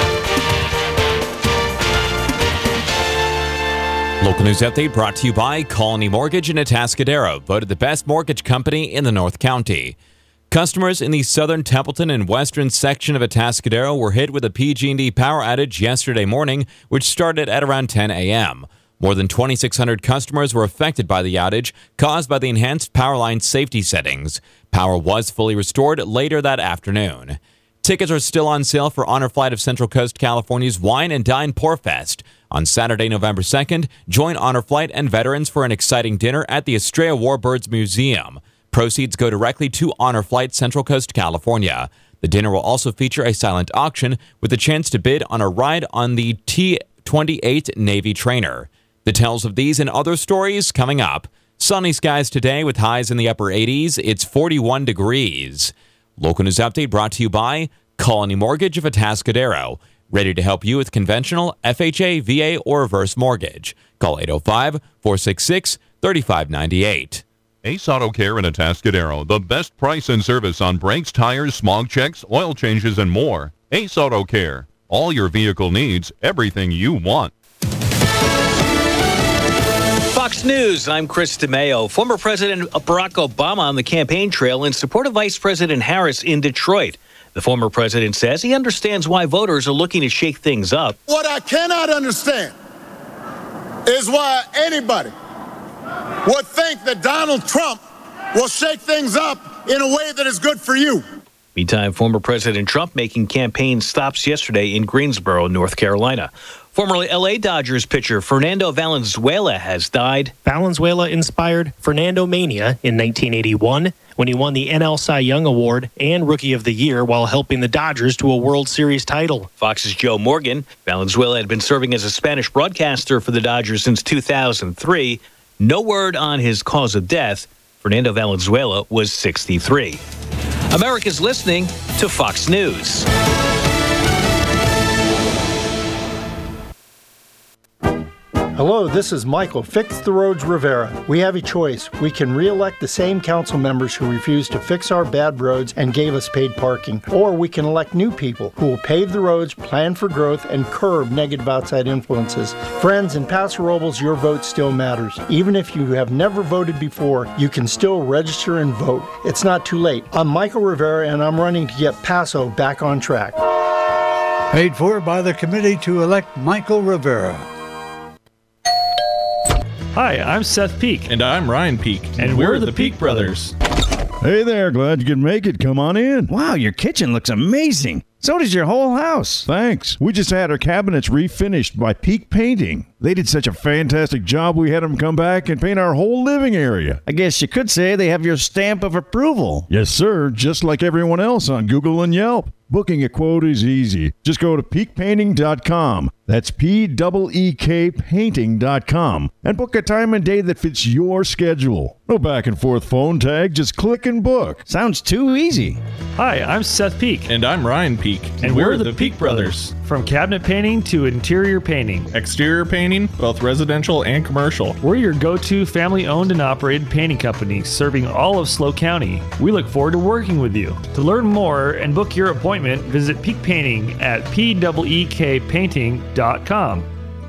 Local news update brought to you by Colony Mortgage in Atascadero, voted the best mortgage company in the North County. Customers in the southern Templeton and western section of Atascadero were hit with a P G and E power outage yesterday morning, which started at around ten a.m. More than twenty-six hundred customers were affected by the outage caused by the enhanced power line safety settings. Power was fully restored later that afternoon. Tickets are still on sale for Honor Flight of Central Coast California's Wine and Dine Pour Fest. On Saturday, November second, join Honor Flight and veterans for an exciting dinner at the Estrella Warbirds Museum. Proceeds go directly to Honor Flight Central Coast California. The dinner will also feature a silent auction with a chance to bid on a ride on the T twenty-eight Navy trainer. Details of these and other stories coming up. Sunny skies today with highs in the upper eighties. It's forty-one degrees. Local news update brought to you by Colony Mortgage of Atascadero. Ready to help you with conventional, F H A, V A, or reverse mortgage. Call eight oh five, four six six, three five nine eight. Ace Auto Care in Atascadero. The best price and service on brakes, tires, smog checks, oil changes, and more. Ace Auto Care. All your vehicle needs, everything you want. Fox News, I'm Chris DeMeo. Former President Barack Obama on the campaign trail in support of Vice President Harris in Detroit. The former president says he understands why voters are looking to shake things up. What I cannot understand is why anybody would think that Donald Trump will shake things up in a way that is good for you. Meantime, former President Trump making campaign stops yesterday in Greensboro, North Carolina. Former L A Dodgers pitcher Fernando Valenzuela has died. Valenzuela inspired Fernando Mania in nineteen eighty-one when he won the N L Cy Young Award and Rookie of the Year while helping the Dodgers to a World Series title. Fox's Joe Morgan. Valenzuela had been serving as a Spanish broadcaster for the Dodgers since two thousand three. No word on his cause of death. Fernando Valenzuela was sixty-three. America's listening to Fox News. Hello, this is Michael, Fix the Roads Rivera. We have a choice. We can re-elect the same council members who refused to fix our bad roads and gave us paid parking. Or we can elect new people who will pave the roads, plan for growth, and curb negative outside influences. Friends, in Paso Robles, your vote still matters. Even if you have never voted before, you can still register and vote. It's not too late. I'm Michael Rivera, and I'm running to get Paso back on track. Paid for by the committee to elect Michael Rivera. Hi, I'm Seth Peak. And I'm Ryan Peak. And, and we're, we're the, the Peak Brothers. Hey there, glad you could make it. Come on in. Wow, your kitchen looks amazing. So does your whole house. Thanks. We just had our cabinets refinished by Peak Painting. They did such a fantastic job, we had them come back and paint our whole living area. I guess you could say they have your stamp of approval. Yes, sir, just like everyone else on Google and Yelp. Booking a quote is easy. Just go to peak painting dot com. That's P E E K painting dot com. And book a time and day that fits your schedule. No back and forth phone tag, just click and book. Sounds too easy. Hi, I'm Seth Peak. And I'm Ryan Peak. And, and we're, we're the, the Peak Brothers. From cabinet painting to interior painting. Exterior painting, both residential and commercial. We're your go-to family-owned and operated painting company serving all of SLO County. We look forward to working with you. To learn more and book your appointment, visit Peak Painting at P E E K painting dot com.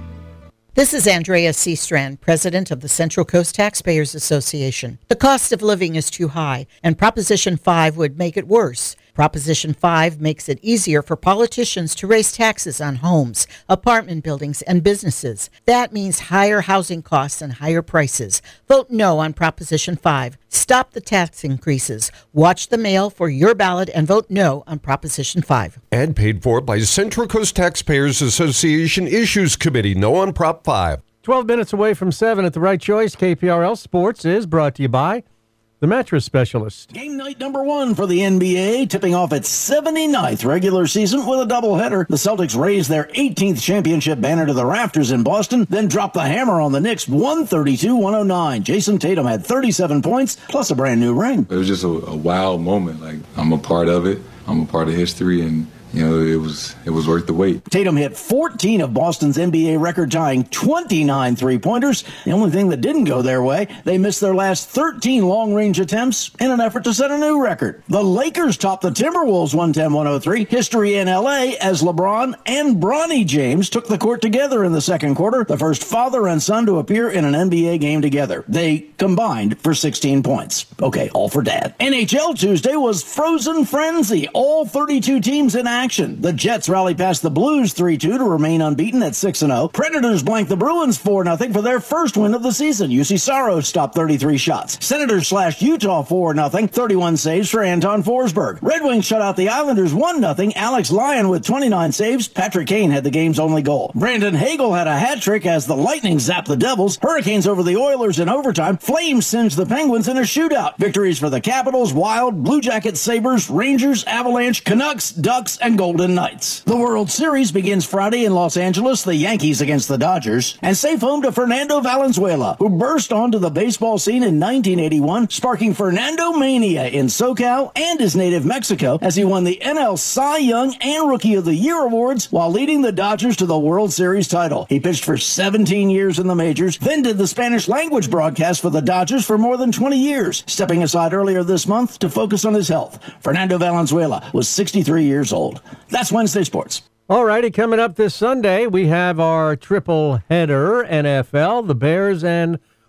This is Andrea C. Strand, president of the Central Coast Taxpayers Association. The cost of living is too high, and Proposition five would make it worse. Proposition five makes it easier for politicians to raise taxes on homes, apartment buildings, and businesses. That means higher housing costs and higher prices. Vote no on Proposition five. Stop the tax increases. Watch the mail for your ballot and vote no on Proposition five. And paid for by Central Coast Taxpayers Association Issues Committee. No on Prop five. twelve minutes away from seven at the right choice. K P R L Sports is brought to you by the Mattress Specialist. Game night number one for the N B A, tipping off its seventy-ninth regular season with a doubleheader. The Celtics raised their eighteenth championship banner to the rafters in Boston, then dropped the hammer on the Knicks one thirty-two one oh nine. Jason Tatum had thirty-seven points, plus a brand new ring. It was just a, a wild moment. Like, I'm a part of it. I'm a part of history, and you know, it was it was worth the wait. Tatum hit fourteen of Boston's N B A record-tying twenty-nine three-pointers. The only thing that didn't go their way, they missed their last thirteen long-range attempts in an effort to set a new record. The Lakers topped the Timberwolves one ten one oh three. History in L A as LeBron and Bronny James took the court together in the second quarter, the first father and son to appear in an N B A game together. They combined for sixteen points. Okay, all for dad. N H L Tuesday was Frozen Frenzy. All thirty-two teams in action. The Jets rally past the Blues three two to remain unbeaten at six and oh. Predators blank the Bruins four nothing for their first win of the season. U C Saros stopped thirty-three shots. Senators slashed Utah four nothing. thirty-one saves for Anton Forsberg. Red Wings shut out the Islanders one nothing. Alex Lyon with twenty-nine saves. Patrick Kane had the game's only goal. Brandon Hagel had a hat trick as the Lightning zapped the Devils. Hurricanes over the Oilers in overtime. Flames singed the Penguins in a shootout. Victories for the Capitals, Wild, Blue Jackets, Sabres, Rangers, Avalanche, Canucks, Ducks, and Golden Knights. The World Series begins Friday in Los Angeles, the Yankees against the Dodgers, and safe home to Fernando Valenzuela, who burst onto the baseball scene in nineteen eighty-one, sparking Fernando Mania in SoCal and his native Mexico as he won the N L Cy Young and Rookie of the Year awards while leading the Dodgers to the World Series title. He pitched for seventeen years in the majors, then did the Spanish language broadcast for the Dodgers for more than twenty years, stepping aside earlier this month to focus on his health. Fernando Valenzuela was sixty-three years old. That's Wednesday Sports. All righty, coming up this Sunday, we have our triple header, N F L, the Bears and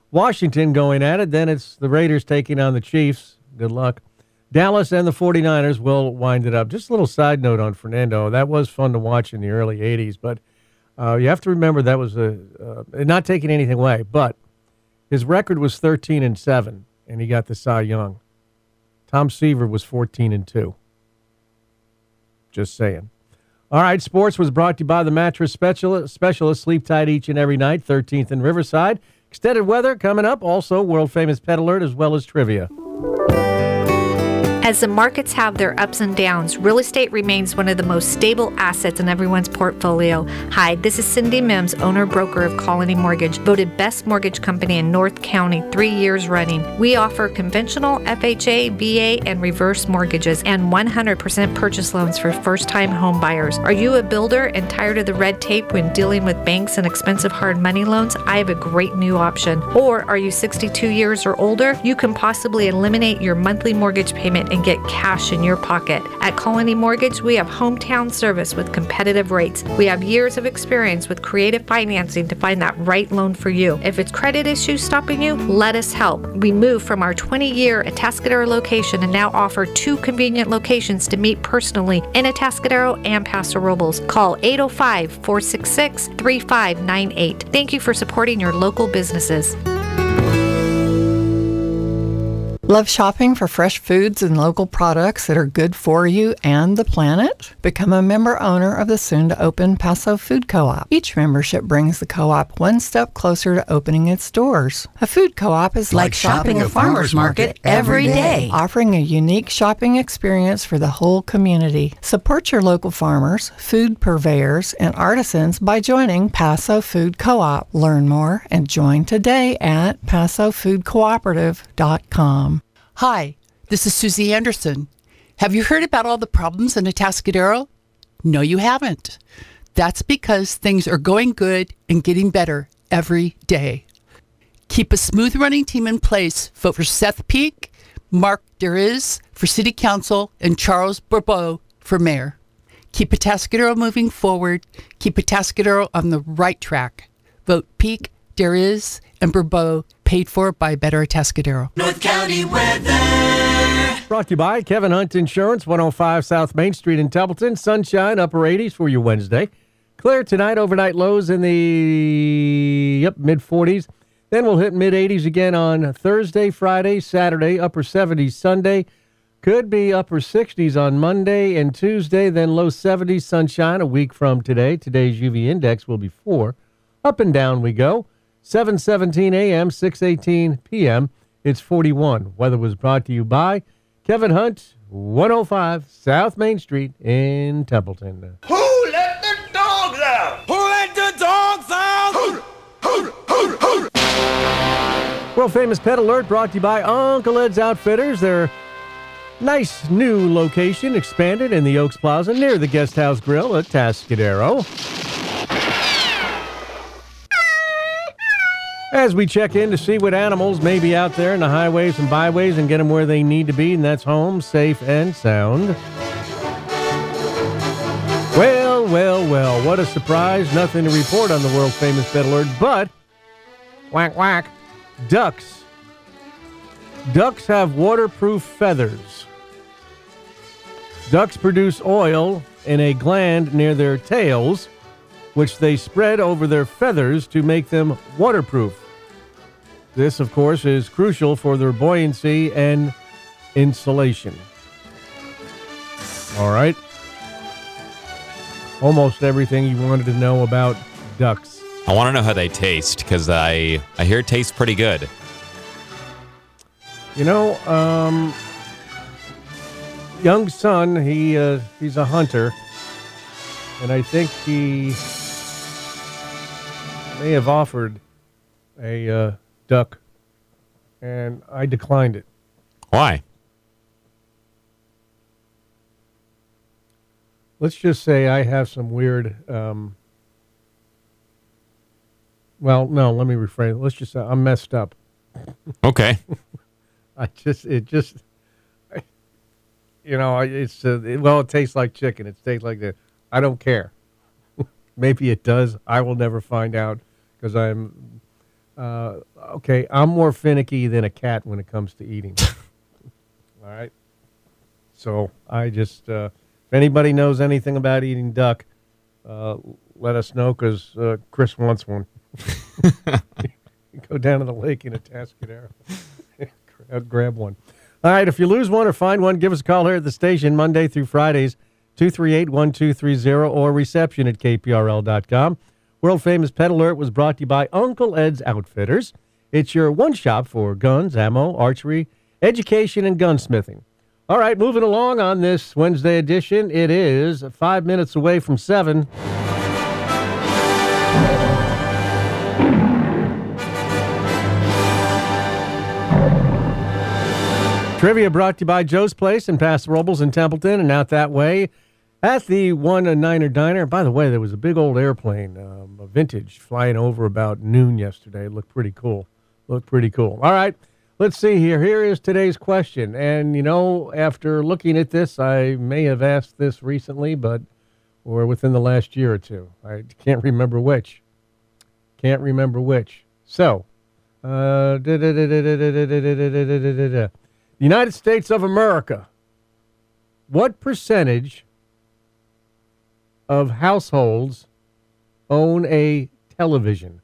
Washington going at it. Then it's the Raiders taking on the Chiefs. Good luck. Dallas and the forty-niners will wind it up. Just a little side note on Fernando. That was fun to watch in the early eighties, but uh, you have to remember that was a uh, not taking anything away, but his record was thirteen and seven, and he got the Cy Young. Tom Seaver was fourteen and two. Just saying. All right, sports was brought to you by the Mattress Specialist. Specialist. Sleep tight each and every night, thirteenth and Riverside. Extended weather coming up, also world-famous Pet Alert, as well as trivia. As the markets have their ups and downs, real estate remains one of the most stable assets in everyone's portfolio. Hi, this is Cindy Mims, owner-broker of Colony Mortgage, voted best mortgage company in North County three years running. We offer conventional F H A, V A, and reverse mortgages and one hundred percent purchase loans for first-time home buyers. Are you a builder and tired of the red tape when dealing with banks and expensive hard money loans? I have a great new option. Or are you sixty-two years or older? You can possibly eliminate your monthly mortgage payment and get cash in your pocket. At Colony Mortgage, we have hometown service with competitive rates. We have years of experience with creative financing to find that right loan for you. If it's credit issues stopping you, let us help. We moved from our twenty-year Atascadero location and now offer two convenient locations to meet personally in Atascadero and Paso Robles. Call eight oh five, four six six, three five nine eight. Thank you for supporting your local businesses. Love shopping for fresh foods and local products that are good for you and the planet? Become a member owner of the soon-to-open Paso Food Co-op. Each membership brings the co-op one step closer to opening its doors. A food co-op is like, like shopping, shopping a farmer's market every day, offering a unique shopping experience for the whole community. Support your local farmers, food purveyors, and artisans by joining Paso Food Co-op. Learn more and join today at paso food cooperative dot com. Hi, this is Susie Anderson. Have you heard about all the problems in Atascadero? No, you haven't. That's because things are going good and getting better every day. Keep a smooth running team in place. Vote for Seth Peak, Mark Deriz for City Council, and Charles Bourbeau for Mayor. Keep Atascadero moving forward. Keep Atascadero on the right track. Vote Peak, Deriz, and Bourbeau, paid for by Better Atascadero. North County weather. Brought to you by Kevin Hunt Insurance, one oh five South Main Street in Templeton. Sunshine, upper eighties for your Wednesday. Clear tonight, overnight lows in the yep mid forties. Then we'll hit mid eighties again on Thursday, Friday, Saturday, upper seventies Sunday. Could be upper sixties on Monday and Tuesday, then low seventies, sunshine a week from today. Today's U V index will be four. Up and down we go. seven seventeen a.m., six eighteen p.m. It's forty-one. Weather was brought to you by Kevin Hunt, one oh five South Main Street in Templeton. Who let the dogs out? Who let the dogs out? Who, who, who, who. World famous Pet Alert brought to you by Uncle Ed's Outfitters. Their nice new location expanded in the Oaks Plaza near the Guest House Grill at Atascadero. As we check in to see what animals may be out there in the highways and byways and get them where they need to be, and that's home, safe, and sound. Well, well, well, what a surprise. Nothing to report on the world-famous Pet Alert, but, whack, whack, ducks. Ducks have waterproof feathers. Ducks produce oil in a gland near their tails, which they spread over their feathers to make them waterproof. This, of course, is crucial for their buoyancy and insulation. All right. Almost everything you wanted to know about ducks. I want to know how they taste, because I, I hear it tastes pretty good. You know, um, young son, he uh, he's a hunter, and I think he may have offered a uh, duck, and I declined it. Why? Let's just say I have some weird, um, well, no, let me rephrase. Let's just say I'm messed up. Okay. I just, it just, I, you know, it's, uh, it, well, it tastes like chicken. It tastes like that. I don't care. Maybe it does. I will never find out, because I'm, Uh, okay, I'm more finicky than a cat when it comes to eating. All right. So I just, uh, if anybody knows anything about eating duck, uh, let us know because uh, Chris wants one. Go down to the lake in Atascadero. grab, grab one. All right, if you lose one or find one, give us a call here at the station Monday through Fridays, two three eight, one two three zero or reception at K P R L dot com. World Famous Pet Alert was brought to you by Uncle Ed's Outfitters. It's your one shop for guns, ammo, archery, education, and gunsmithing. All right, moving along on this Wednesday edition. It is five minutes away from seven. Trivia brought to you by Joe's Place in Paso Robles and Templeton and out that way at the One Niner Diner. By the way, there was a big old airplane, um, a vintage, flying over about noon yesterday. It looked pretty cool. Looked pretty cool. All right, let's see here. Here is today's question. And, you know, after looking at this, I may have asked this recently, but or within the last year or two. I can't remember which. Can't remember which. So, uh, the United States of America, what percentage of households own a television?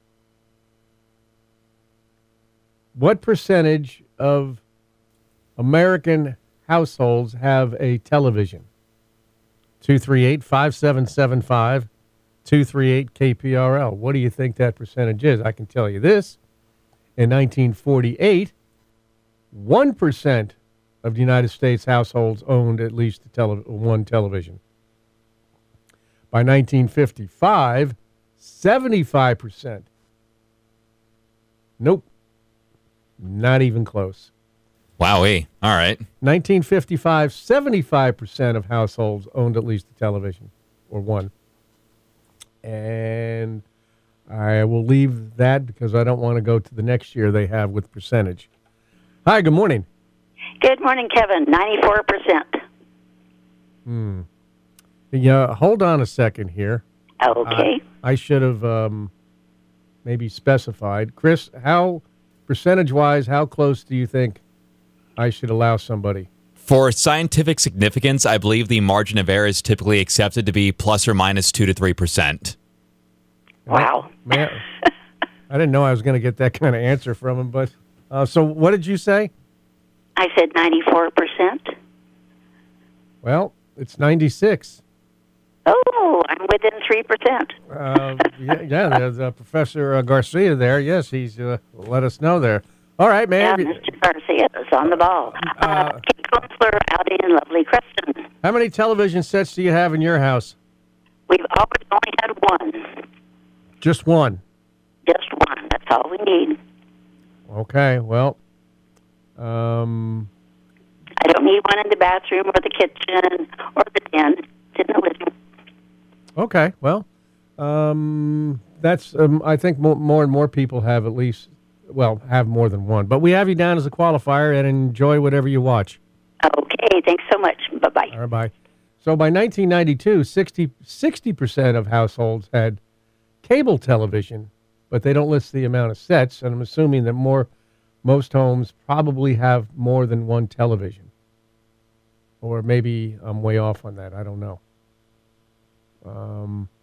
What percentage of American households have a television? two three eight, five seven seven five, two three eight K P R L. What do you think that percentage is? I can tell you this. In nineteen forty-eight, one percent of the United States households owned at least a tele- one television. By nineteen fifty-five, seventy-five percent. Nope. Not even close. Wowee. All right. nineteen fifty-five, seventy-five percent of households owned at least a television, or one. And I will leave that because I don't want to go to the next year they have with percentage. Hi, good morning. Good morning, Kevin. ninety-four percent. Hmm. Yeah, hold on a second here. Okay. I, I should have um, maybe specified. Chris, how, percentage-wise, how close do you think I should allow somebody? For scientific significance, I believe the margin of error is typically accepted to be plus or minus two to three percent. Wow. Man, I didn't know I was going to get that kind of answer from him, but uh, so what did you say? I said ninety-four percent. Well, it's ninety-six. Oh, I'm within three percent. Uh, yeah, yeah, there's uh, Professor uh, Garcia there. Yes, he's uh, let us know there. All right, man. Yeah, Mister Garcia is on the ball. Uh, Kate Counselor out in lovely Creston. How many television sets do you have in your house? We've always only had one. Just one? Just one. That's all we need. Okay, well, um... I don't need one in the bathroom or the kitchen or the den. It's in the living room. Okay, well, um, that's, um, I think more, more and more people have at least, well, have more than one. But we have you down as a qualifier and enjoy whatever you watch. Okay, thanks so much. Bye-bye. All right, bye. So by nineteen ninety-two, sixty, sixty percent of households had cable television, but they don't list the amount of sets, and I'm assuming that more, most homes probably have more than one television. Or maybe I'm way off on that. I don't know. Um,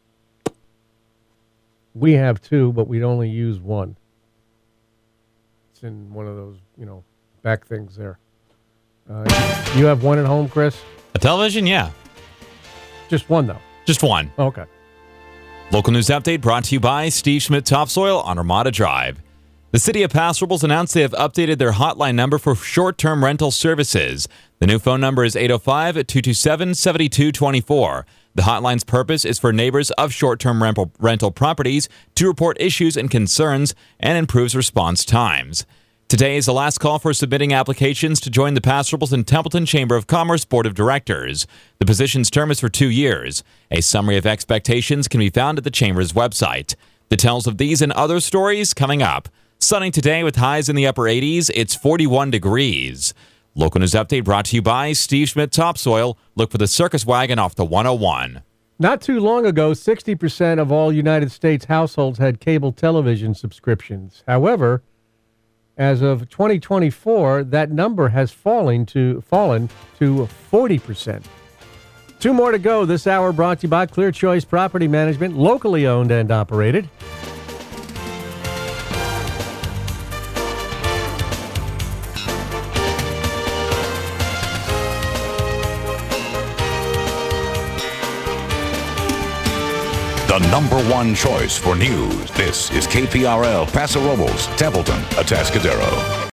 we have two, but we'd only use one. It's in one of those, you know, back things there. Uh, you have one at home, Chris? A television? Yeah. Just one, though? Just one. Okay. Local news update brought to you by Steve Schmidt Topsoil on Armada Drive. The city of Paso Robles announced they have updated their hotline number for short-term rental services. The new phone number is eight oh five, two two seven, seven two two four. The hotline's purpose is for neighbors of short-term rental, rental properties to report issues and concerns and improves response times. Today is the last call for submitting applications to join the Paso Robles and Templeton Chamber of Commerce Board of Directors. The position's term is for two years. A summary of expectations can be found at the Chamber's website. Details of these and other stories coming up. Sunny today with highs in the upper eighties. It's forty-one degrees. Local news update brought to you by Steve Schmidt Topsoil. Look for the circus wagon off the one oh one. Not too long ago, sixty percent of all United States households had cable television subscriptions. However, as of twenty twenty-four, that number has fallen to fallen to forty percent. Two more to go this hour, brought to you by Clear Choice Property Management, locally owned and operated. The number one choice for news. This is K P R L, Paso Robles, Templeton, Atascadero.